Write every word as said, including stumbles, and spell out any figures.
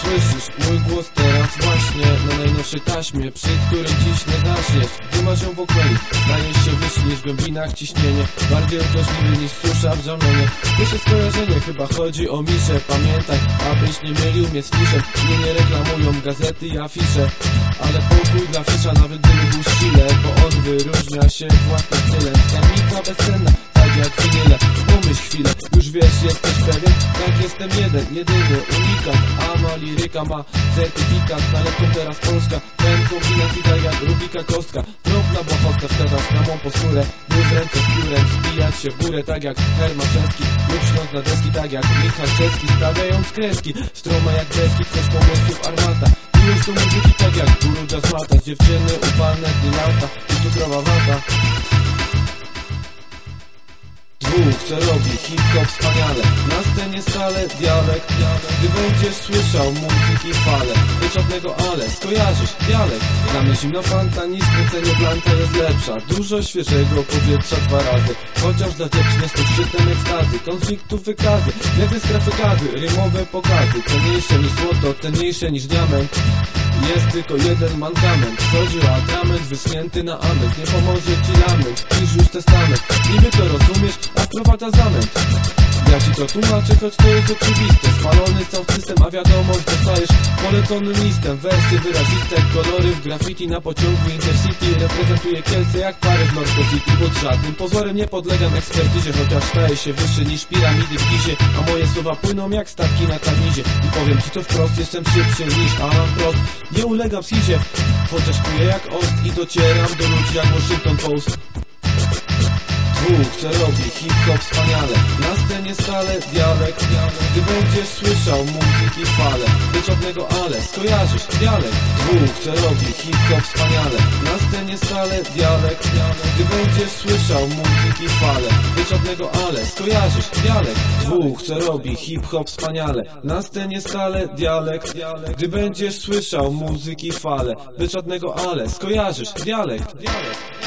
Słyszysz mój głos teraz właśnie na najnowszej taśmie, przy której dziś nie zaśniesz. Gdy masz ją w okręgu, stajesz się wyższy niż w głębinach ciśnienie, bardziej uciążliwy niż susza w żamienie. Pierwsze skojarzenie, chyba chodzi o miszę. Pamiętaj, abyś nie mylił mnie z fiszem. Mnie nie reklamują gazety i afisze, ale pokój dla fisza, nawet gdyby był sile, bo on wyróżnia się własnym stylem. Skarbnica bezcenna, tak jak winyle. Pomyśl chwilę, już wiesz, jesteś pewien? Tak, jestem jeden, jedyny, unikat. A ma liryka, ma certyfikat. Nalepką teraz Polska, ten kombinacji tak jak Rubika kostka. Drobna błahostka, wskazasz na mą posturę, by w ręce z piórem zbijać się w górę, tak jak Hermaszewski. Lub śląsk na deski, tak jak Michał Czeski, stawiając kreski, stroma jak deski, ktoś pomysłów armata. Już do muzyki, tak jak guru jazz mata. Z dziewczyny upalne dni lata i cukrowa wata. Dwóch, co robi hip-hop wspaniale, na scenie stale dialekt. Gdy będziesz słyszał muzyki fale, bez żadnego ale, skojarzysz dialekt. Dla mnie zimna fanta, nic kręcenie blanka jest lepsza. Dużo świeżego powietrza dwa razy, chociaż dla dziewczyn jest to szczytem ekstazy. Konfliktów wykazy, jak ze strefy gazy, rymowe pokazy. Cenniejsze niż złoto, cenniejsze niż diament. Jest tylko jeden mankament, chodzi o atrament wyschnięty na ament. Nie pomoże ci lament, wpisz już testament. Niby to rozumiesz, a wprowadza zamęt. Ja ci to tłumaczę, choć to jest oczywiste. Spalony sound system, a wiadomość dostajesz poleconym listem. Wersje wyraziste, kolory w graffiti na pociągu Intercity. Reprezentuję Kielce jak Paryż North City. Pod żadnym pozorem nie podlegam ekspertyzie, chociaż staję się wyższy niż piramidy w Gizie. A moje słowa płyną jak statki na Tamizie. I powiem ci to wprost, jestem szybszy niż Alan Prost. Nie ulegam schizie, chociaż kuję jak ost i docieram do ludzi jak Washington Post. Dwóch, co robi hip-hop wspaniale, na scenie stale dialekt. Gdy będziesz słyszał muzyki fale, bez żadnego ale, skojarzysz dialekt. Dwóch, co robi hip-hop wspaniale, na scenie stale dialekt. Gdy będziesz słyszał muzyki fale, bez żadnego ale, skojarzysz dialekt. Dwóch, co robi hip-hop wspaniale, na scenie stale dialekt. Gdy będziesz słyszał muzyki fale, bez żadnego ale, skojarzysz dialekt.